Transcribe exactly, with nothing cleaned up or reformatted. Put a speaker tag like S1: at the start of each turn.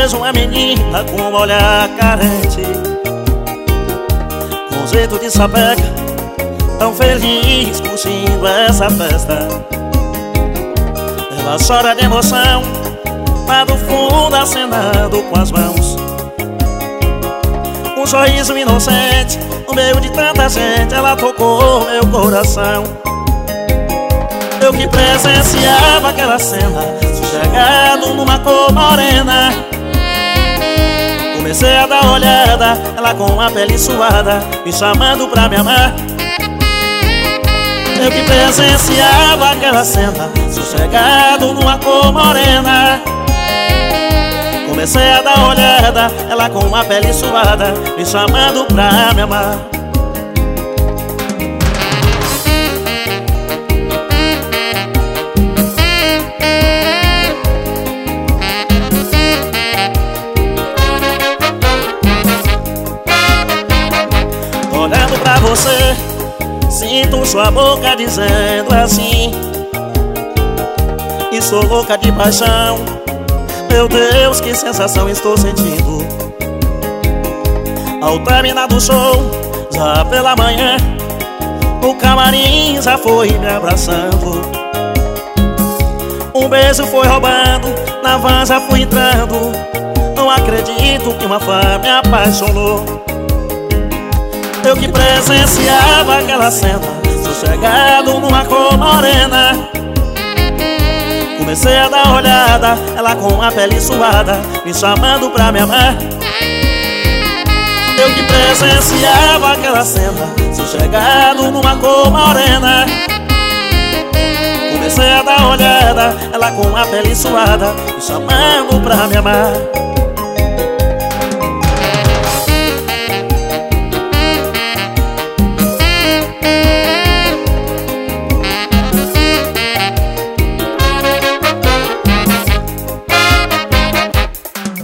S1: vejo uma menina com um olhar carente, com jeito de sapeca, tão feliz curtindo essa festa. Ela chora de emoção, lá do fundo acenando com as mãos, um sorriso inocente, no meio de tanta gente ela tocou meu coração. Eu que presenciava aquela cena, sossegado numa cor morena, comecei a dar olhada, ela com a pele suada, me chamando pra me amar. Eu que presenciava aquela cena, sossegado numa cor morena, comecei a dar olhada, ela com a pele suada, me chamando pra me amar. Olhando pra você, sinto sua boca dizendo assim: estou louca de paixão. Meu Deus, que sensação estou sentindo. Ao terminar do show, já pela manhã, o camarim já foi me abraçando. Um beijo foi roubando, na van já fui entrando. Não acredito que uma fã me apaixonou. Eu que presenciava aquela cena, sossegado numa cor morena, comecei a dar olhada, ela com a pele suada, me chamando pra me amar. Eu que presenciava aquela cena, sossegado numa cor morena, comecei a dar olhada, ela com a pele suada, me chamando pra me amar.